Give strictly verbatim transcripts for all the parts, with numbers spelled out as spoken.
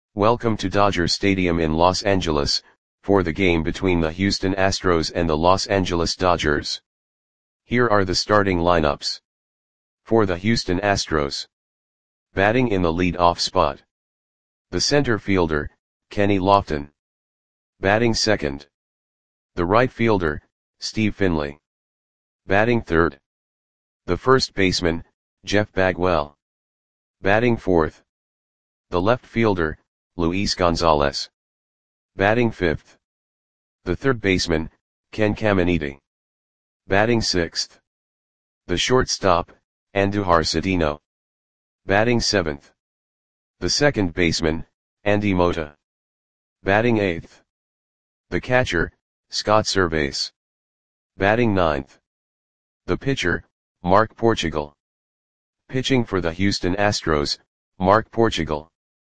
Welcome to Dodger Stadium in Los Angeles, for the game between the Houston Astros and the Los Angeles Dodgers. Here are the starting lineups. For the Houston Astros. Batting in the lead-off spot. The center fielder, Kenny Lofton. Batting second. The right fielder, Steve Finley. Batting third. The first baseman, Jeff Bagwell. Batting fourth. The left fielder, Luis Gonzalez. Batting fifth. The third baseman, Ken Caminiti. Batting sixth. The shortstop, Andujar Cedeno. Batting seventh. The second baseman, Andy Mota. Batting eighth. The catcher, Scott Servais. Batting ninth. The pitcher, Mark Portugal. Pitching for the Houston Astros, Mark Portugal.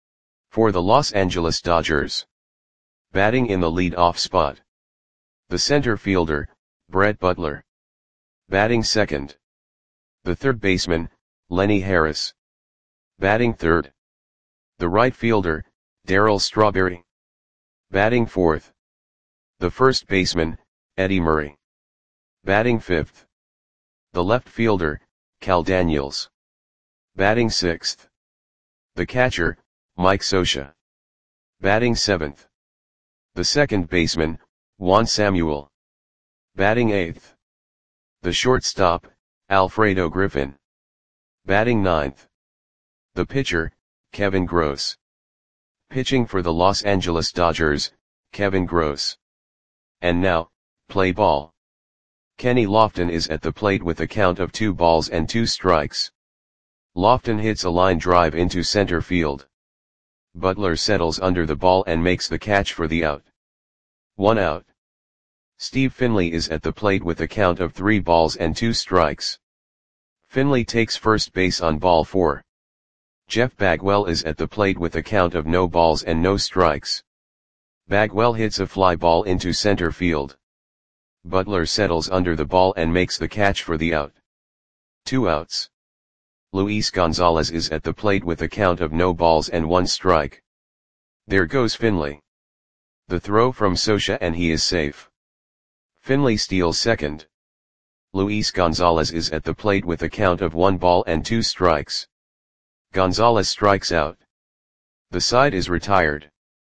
For the Los Angeles Dodgers. Batting in the lead-off spot. The center fielder, Brett Butler. Batting second. The third baseman, Lenny Harris. Batting third. The right fielder, Darryl Strawberry. Batting fourth. The first baseman, Eddie Murray. Batting fifth. The left fielder, Cal Daniels. Batting sixth. The catcher, Mike Scioscia. Batting seventh. The second baseman, Juan Samuel. Batting eighth. The shortstop, Alfredo Griffin. Batting ninth. The pitcher, Kevin Gross. Pitching for the Los Angeles Dodgers, Kevin Gross. And now, play ball. Kenny Lofton is at the plate with a count of two balls and two strikes. Lofton hits a line drive into center field. Butler settles under the ball and makes the catch for the out. One out. Steve Finley is at the plate with a count of three balls and two strikes. Finley takes first base on ball four. Jeff Bagwell is at the plate with a count of no balls and no strikes. Bagwell hits a fly ball into center field. Butler settles under the ball and makes the catch for the out. Two outs. Luis Gonzalez is at the plate with a count of no balls and one strike. There goes Finley. The throw from Scioscia and he is safe. Finley steals second. Luis Gonzalez is at the plate with a count of one ball and two strikes. Gonzalez strikes out. The side is retired.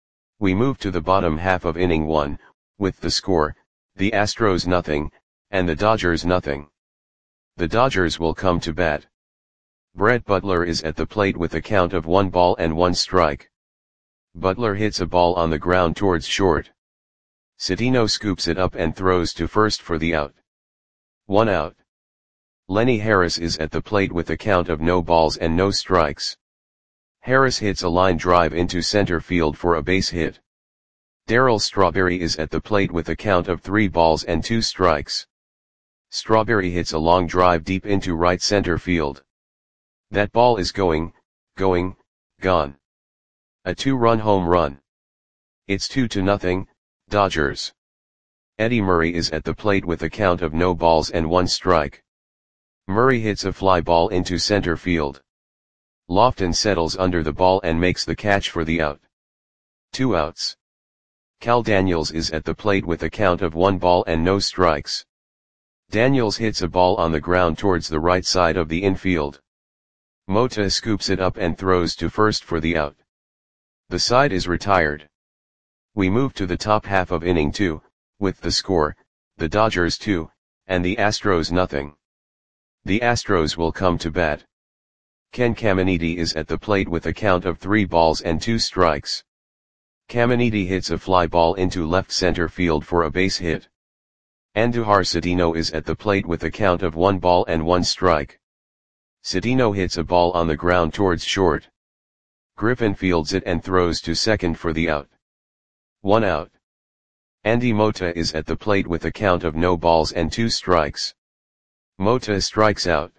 We move to the bottom half of inning one, with the score, the Astros nothing, and the Dodgers nothing. The Dodgers will come to bat. Brett Butler is at the plate with a count of one ball and one strike. Butler hits a ball on the ground towards short. Cedeno scoops it up and throws to first for the out. One out. Lenny Harris is at the plate with a count of no balls and no strikes. Harris hits a line drive into center field for a base hit. Darryl Strawberry is at the plate with a count of three balls and two strikes. Strawberry hits a long drive deep into right center field. That ball is going, going, gone. A two-run home run. It's two to nothing, Dodgers. Eddie Murray is at the plate with a count of no balls and one strike. Murray hits a fly ball into center field. Lofton settles under the ball and makes the catch for the out. Two outs. Cal Daniels is at the plate with a count of one ball and no strikes. Daniels hits a ball on the ground towards the right side of the infield. Mota scoops it up and throws to first for the out. The side is retired. We move to the top half of inning two, with the score, the Dodgers two, and the Astros nothing. The Astros will come to bat. Ken Caminiti is at the plate with a count of three balls and two strikes. Caminiti hits a fly ball into left center field for a base hit. Andujar Cedeno is at the plate with a count of one ball and one strike. Cedeno hits a ball on the ground towards short. Griffin fields it and throws to second for the out. One out. Andy Mota is at the plate with a count of no balls and two strikes. Mota strikes out.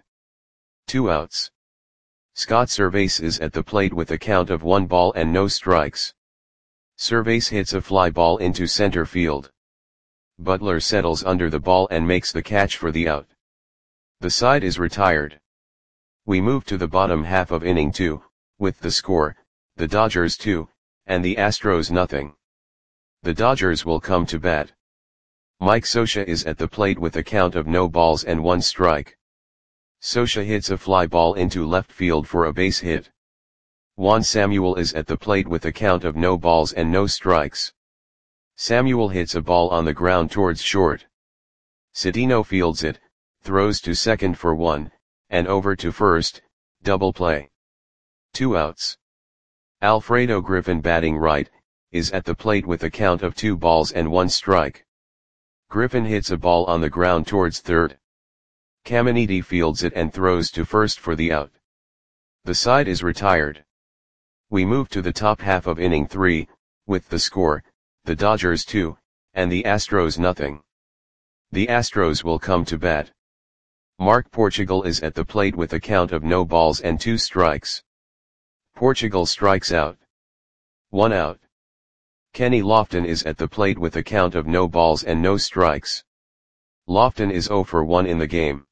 Two outs. Scott Servais is at the plate with a count of one ball and no strikes. Servais hits a fly ball into center field. Butler settles under the ball and makes the catch for the out. The side is retired. We move to the bottom half of inning two, with the score, the Dodgers two, and the Astros nothing. The Dodgers will come to bat. Mike Scioscia is at the plate with a count of no balls and one strike. Scioscia hits a fly ball into left field for a base hit. Juan Samuel is at the plate with a count of no balls and no strikes. Samuel hits a ball on the ground towards short. Cedeno fields it, throws to second for one, and over to first, double play. Two outs. Alfredo Griffin, batting right, is at the plate with a count of two balls and one strike. Griffin hits a ball on the ground towards third. Caminiti fields it and throws to first for the out. The side is retired. We move to the top half of inning three, with the score, the Dodgers two, and the Astros nothing. The Astros will come to bat. Mark Portugal is at the plate with a count of no balls and two strikes. Portugal strikes out. One out. Kenny Lofton is at the plate with a count of no balls and no strikes. Lofton is zero for one in the game.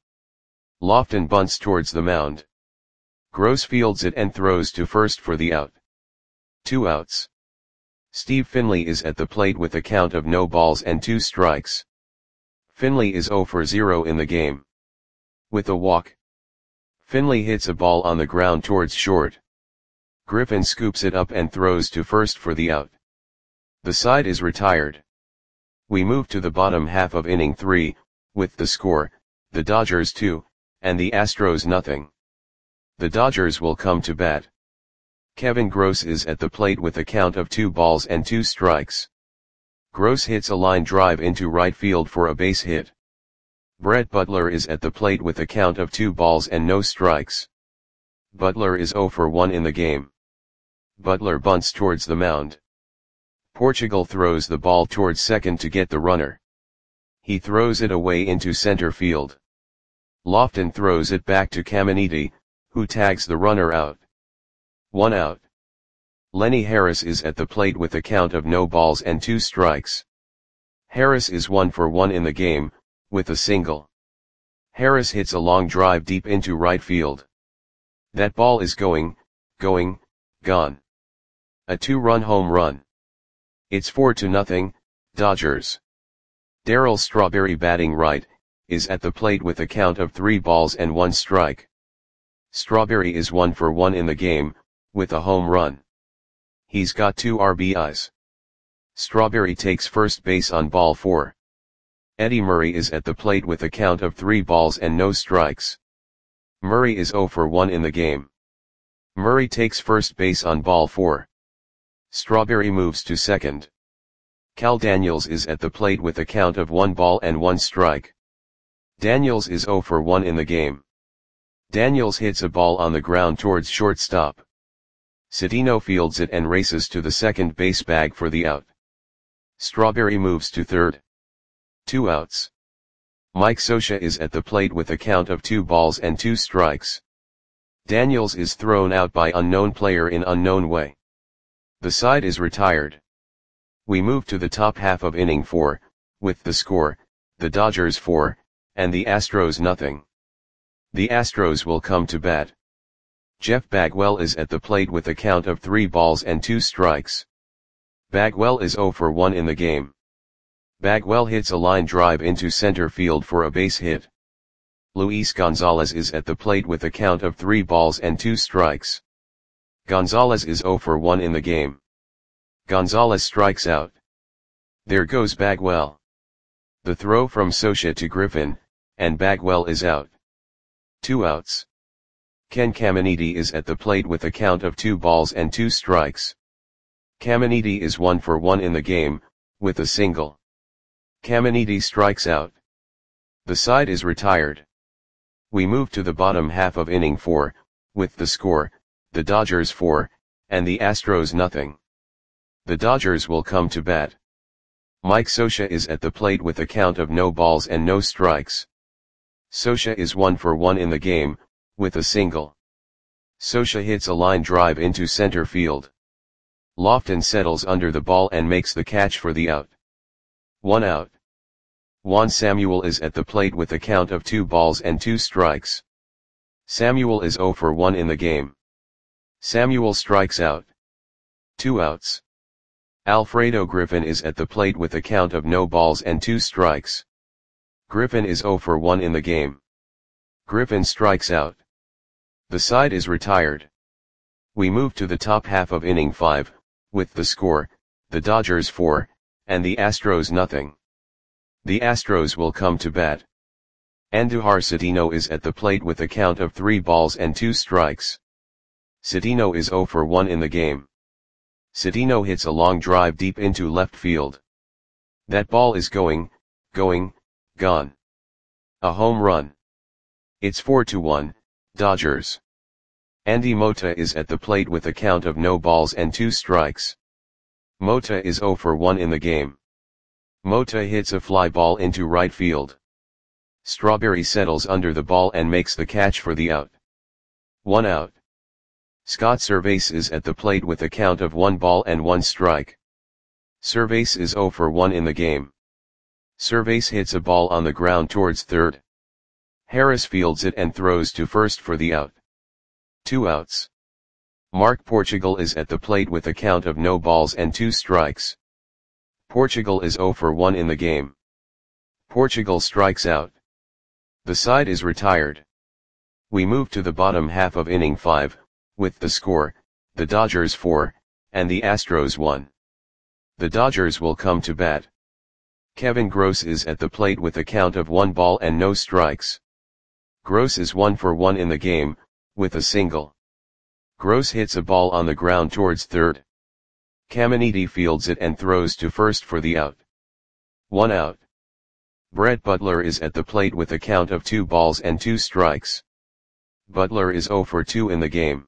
Lofton bunts towards the mound. Gross fields it and throws to first for the out. Two outs. Steve Finley is at the plate with a count of no balls and two strikes. Finley is zero for zero in the game. With a walk. Finley hits a ball on the ground towards short. Griffin scoops it up and throws to first for the out. The side is retired. We move to the bottom half of inning three, with the score, the Dodgers two, and the Astros nothing. The Dodgers will come to bat. Kevin Gross is at the plate with a count of two balls and two strikes. Gross hits a line drive into right field for a base hit. Brett Butler is at the plate with a count of two balls and no strikes. Butler is zero for one in the game. Butler bunts towards the mound. Portugal throws the ball towards second to get the runner. He throws it away into center field. Lofton throws it back to Caminiti, who tags the runner out. One out. Lenny Harris is at the plate with a count of no balls and two strikes. Harris is one for one in the game, with a single. Harris hits a long drive deep into right field. That ball is going, going, gone. A two-run home run. It's four to nothing, Dodgers. Darryl Strawberry, batting right, is at the plate with a count of three balls and one strike. Strawberry is one for one in the game, with a home run. He's got two R B Is. Strawberry takes first base on ball four. Eddie Murray is at the plate with a count of three balls and no strikes. Murray is zero for one in the game. Murray takes first base on ball four. Strawberry moves to second. Cal Daniels is at the plate with a count of one ball and one strike. Daniels is zero for one in the game. Daniels hits a ball on the ground towards shortstop. Cedeno fields it and races to the second base bag for the out. Strawberry moves to third. Two outs. Mike Scioscia is at the plate with a count of two balls and two strikes. Daniels is thrown out by unknown player in unknown way. The side is retired. We move to the top half of inning four, with the score, the Dodgers four, and the Astros nothing. The Astros will come to bat. Jeff Bagwell is at the plate with a count of three balls and two strikes. Bagwell is zero for one in the game. Bagwell hits a line drive into center field for a base hit. Luis Gonzalez is at the plate with a count of three balls and two strikes. Gonzalez is zero for one in the game. Gonzalez strikes out. There goes Bagwell. The throw from Scioscia to Griffin, and Bagwell is out. Two outs. Ken Caminiti is at the plate with a count of two balls and two strikes. Caminiti is one for one in the game, with a single. Caminiti strikes out. The side is retired. We move to the bottom half of inning four, with the score, the Dodgers four, and the Astros nothing. The Dodgers will come to bat. Mike Scioscia is at the plate with a count of no balls and no strikes. Scioscia is one for one in the game, with a single. Scioscia hits a line drive into center field. Lofton settles under the ball and makes the catch for the out. One out. Juan Samuel is at the plate with a count of two balls and two strikes. Samuel is zero for one in the game. Samuel strikes out. Two outs. Alfredo Griffin is at the plate with a count of no balls and two strikes. Griffin is oh for one in the game. Griffin strikes out. The side is retired. We move to the top half of inning five, with the score, the Dodgers four, and the Astros nothing. The Astros will come to bat. Andujar Cedeno is at the plate with a count of three balls and two strikes. Cedeno is oh for one in the game. Cedeno hits a long drive deep into left field. That ball is going, going, gone. A home run. It's four to one, Dodgers. Andy Mota is at the plate with a count of no balls and two strikes. Mota is oh for one in the game. Mota hits a fly ball into right field. Strawberry settles under the ball and makes the catch for the out. One out. Scott Servais is at the plate with a count of one ball and one strike. Servais is oh for one in the game. Servais hits a ball on the ground towards third. Harris fields it and throws to first for the out. Two outs. Mark Portugal is at the plate with a count of no balls and two strikes. Portugal is oh for one in the game. Portugal strikes out. The side is retired. We move to the bottom half of inning five, with the score, the Dodgers four, and the Astros one. The Dodgers will come to bat. Kevin Gross is at the plate with a count of one ball and no strikes. Gross is one for one in the game, with a single. Gross hits a ball on the ground towards third. Caminiti fields it and throws to first for the out. One out. Brett Butler is at the plate with a count of two balls and two strikes. Butler is oh for two in the game.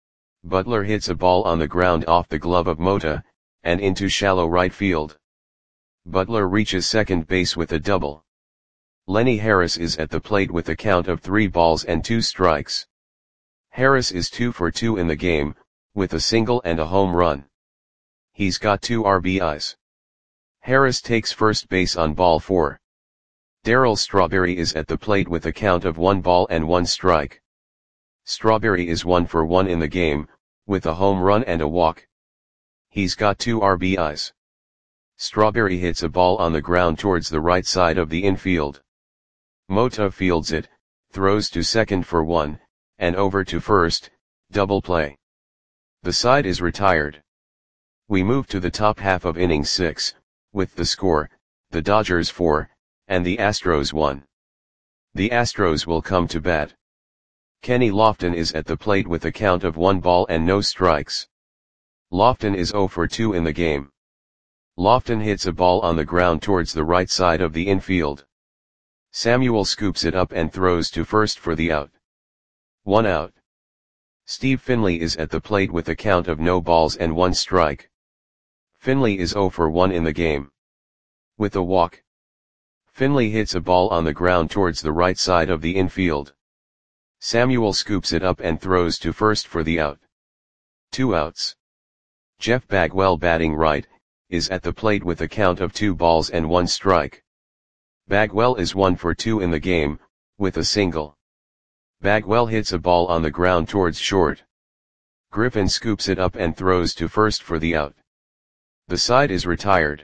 Butler hits a ball on the ground off the glove of Mota, and into shallow right field. Butler reaches second base with a double. Lenny Harris is at the plate with a count of three balls and two strikes. Harris is two for two in the game, with a single and a home run. He's got two R B Is. Harris takes first base on ball four. Darryl Strawberry is at the plate with a count of one ball and one strike. Strawberry is one for one in the game, with a home run and a walk. He's got two R B Is. Strawberry hits a ball on the ground towards the right side of the infield. Mota fields it, throws to second for one, and over to first, double play. The side is retired. We move to the top half of inning six, with the score, the Dodgers four, and the Astros one. The Astros will come to bat. Kenny Lofton is at the plate with a count of one ball and no strikes. Lofton is oh for two in the game. Lofton hits a ball on the ground towards the right side of the infield. Samuel scoops it up and throws to first for the out. One out. Steve Finley is at the plate with a count of no balls and one strike. Finley is oh for one in the game. With a walk. Finley hits a ball on the ground towards the right side of the infield. Samuel scoops it up and throws to first for the out. Two outs. Jeff Bagwell, batting right, is at the plate with a count of two balls and one strike. Bagwell is one for two in the game, with a single. Bagwell hits a ball on the ground towards short. Griffin scoops it up and throws to first for the out. The side is retired.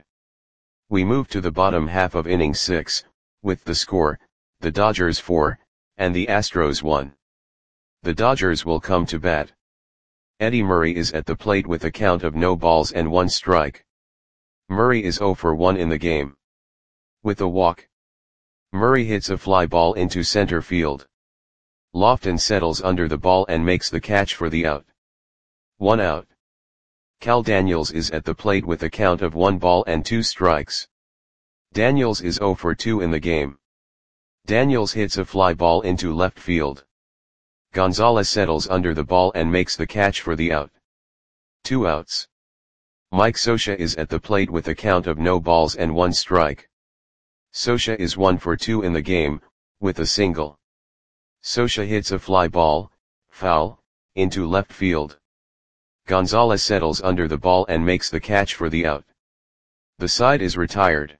We move to the bottom half of inning six, with the score, the Dodgers four, and the Astros one. The Dodgers will come to bat. Eddie Murray is at the plate with a count of no balls and one strike. Murray is oh for one in the game. With a walk. Murray hits a fly ball into center field. Lofton settles under the ball and makes the catch for the out. One out. Cal Daniels is at the plate with a count of one ball and two strikes. Daniels is oh for two in the game. Daniels hits a fly ball into left field. Gonzalez settles under the ball and makes the catch for the out. Two outs. Mike Scioscia is at the plate with a count of no balls and one strike. Scioscia is one for two in the game, with a single. Scioscia hits a fly ball, foul, into left field. Gonzalez settles under the ball and makes the catch for the out. The side is retired.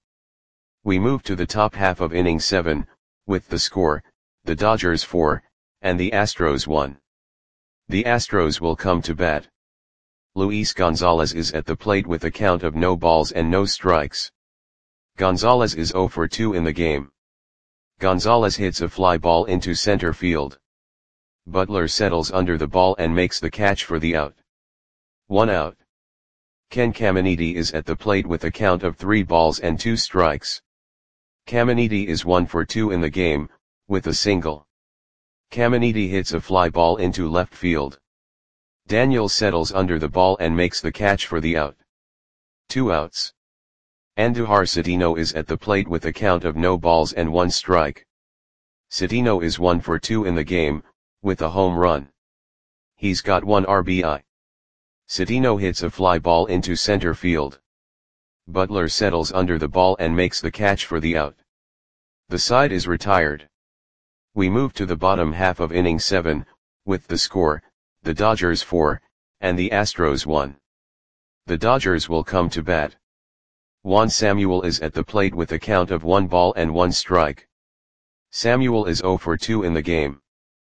We move to the top half of inning seven, with the score, the Dodgers four, and the Astros one. The Astros will come to bat. Luis Gonzalez is at the plate with a count of no balls and no strikes. Gonzalez is zero for two in the game. Gonzalez hits a fly ball into center field. Butler settles under the ball and makes the catch for the out. One out. Ken Caminiti is at the plate with a count of three balls and two strikes. Caminiti is one for two in the game, with a single. Caminiti hits a fly ball into left field. Daniel settles under the ball and makes the catch for the out. Two outs. Andujar Citino is at the plate with a count of no balls and one strike. Citino is one for two in the game, with a home run. He's got one R B I. Citino hits a fly ball into center field. Butler settles under the ball and makes the catch for the out. The side is retired. We move to the bottom half of inning seven, with the score, the Dodgers four, and the Astros one. The Dodgers will come to bat. Juan Samuel is at the plate with a count of one ball and one strike. Samuel is zero for two in the game.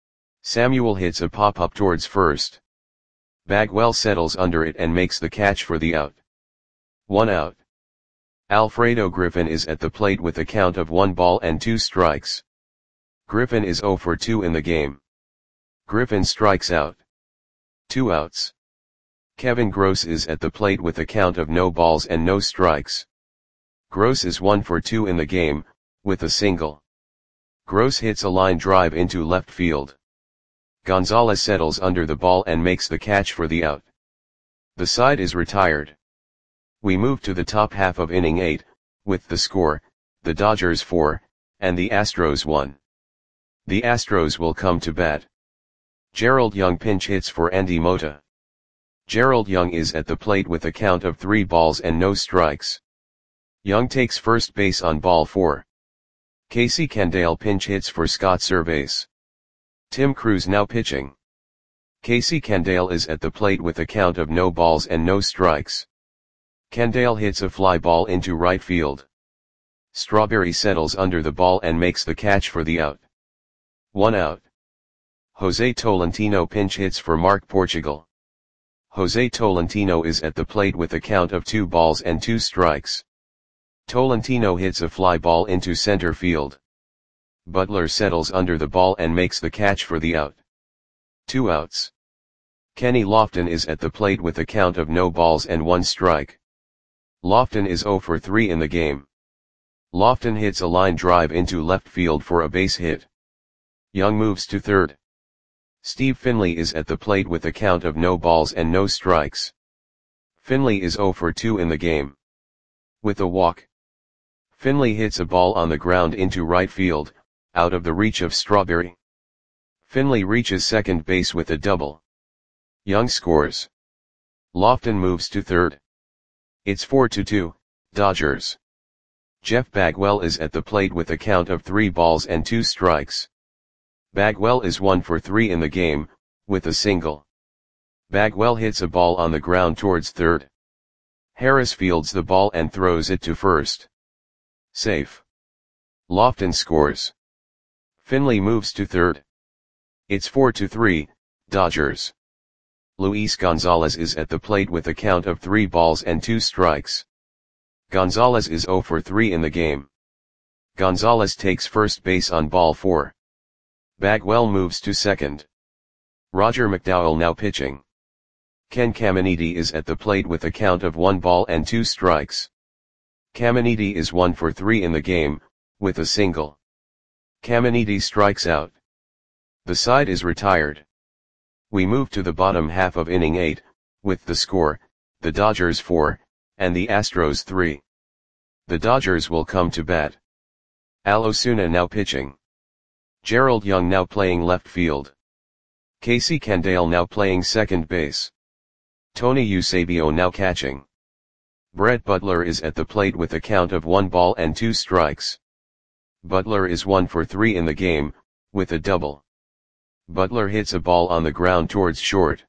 Samuel hits a pop-up towards first. Bagwell settles under it and makes the catch for the out. One out. Alfredo Griffin is at the plate with a count of one ball and two strikes. Griffin is zero for two in the game. Griffin strikes out. Two outs. Kevin Gross is at the plate with a count of no balls and no strikes. Gross is one for two in the game, with a single. Gross hits a line drive into left field. Gonzalez settles under the ball and makes the catch for the out. The side is retired. We move to the top half of inning eight, with the score, the Dodgers four, and the Astros one. The Astros will come to bat. Gerald Young pinch hits for Andy Mota. Gerald Young is at the plate with a count of three balls and no strikes. Young takes first base on ball four. Casey Candale pinch hits for Scott Servais. Tim Cruz now pitching. Casey Candale is at the plate with a count of no balls and no strikes. Candale hits a fly ball into right field. Strawberry settles under the ball and makes the catch for the out. One out. Jose Tolentino pinch hits for Mark Portugal. Jose Tolentino is at the plate with a count of two balls and two strikes. Tolentino hits a fly ball into center field. Butler settles under the ball and makes the catch for the out. Two outs. Kenny Lofton is at the plate with a count of no balls and one strike. Lofton is zero for three in the game. Lofton hits a line drive into left field for a base hit. Young moves to third. Steve Finley is at the plate with a count of no balls and no strikes. Finley is zero for two in the game. With a walk. Finley hits a ball on the ground into right field, out of the reach of Strawberry. Finley reaches second base with a double. Young scores. Lofton moves to third. It's four to two, Dodgers. Jeff Bagwell is at the plate with a count of three balls and two strikes. Bagwell is one for three in the game, with a single. Bagwell hits a ball on the ground towards third. Harris fields the ball and throws it to first. Safe. Lofton scores. Finley moves to third. It's four to three, Dodgers. Luis Gonzalez is at the plate with a count of three balls and two strikes. Gonzalez is zero for three in the game. Gonzalez takes first base on ball four. Bagwell moves to second. Roger McDowell now pitching. Ken Caminiti is at the plate with a count of one ball and two strikes. Caminiti is one for three in the game, with a single. Caminiti strikes out. The side is retired. We move to the bottom half of inning eight, with the score, the Dodgers four, and the Astros three. The Dodgers will come to bat. Al Osuna now pitching. Gerald Young now playing left field. Casey Candale now playing second base. Tony Eusebio now catching. Brett Butler is at the plate with a count of one ball and two strikes. Butler is one for three in the game, with a double. Butler hits a ball on the ground towards short.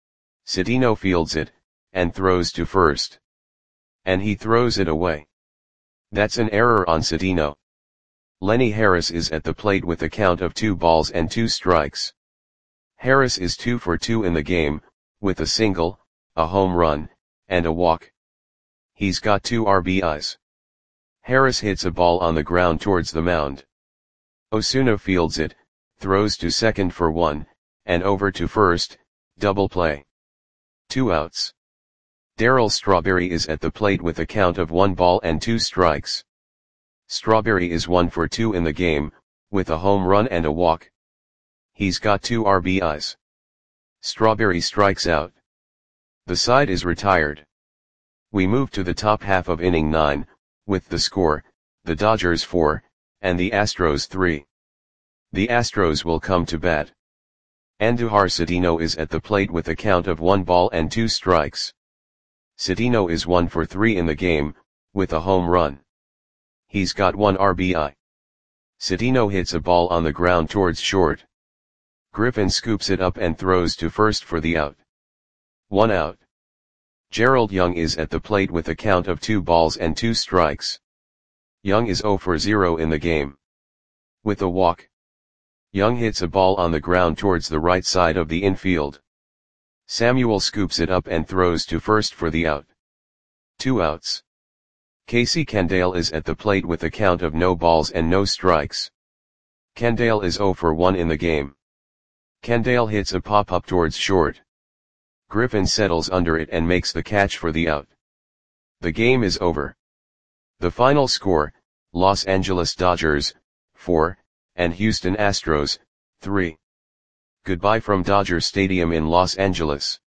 Citino fields it, and throws to first. And he throws it away. That's an error on Citino. Lenny Harris is at the plate with a count of two balls and two strikes. Harris is two for two in the game, with a single, a home run, and a walk. He's got two R B Is. Harris hits a ball on the ground towards the mound. Osuna fields it, throws to second for one, and over to first, double play. Two outs. Darryl Strawberry is at the plate with a count of one ball and two strikes. Strawberry is one for two in the game, with a home run and a walk. He's got two R B Is. Strawberry strikes out. The side is retired. We move to the top half of inning nine, with the score, the Dodgers four, and the Astros three. The Astros will come to bat. Andujar Cedeno is at the plate with a count of one ball and two strikes. Cedeno is one for three in the game, with a home run. He's got one R B I. Cedeno hits a ball on the ground towards short. Griffin scoops it up and throws to first for the out. One out. Gerald Young is at the plate with a count of two balls and two strikes. Young is zero for zero in the game. With a walk. Young hits a ball on the ground towards the right side of the infield. Samuel scoops it up and throws to first for the out. Two outs. Casey Candale is at the plate with a count of no balls and no strikes. Candale is zero for one in the game. Candale hits a pop-up towards short. Griffin settles under it and makes the catch for the out. The game is over. The final score, Los Angeles Dodgers, four, and Houston Astros, three. Goodbye from Dodger Stadium in Los Angeles.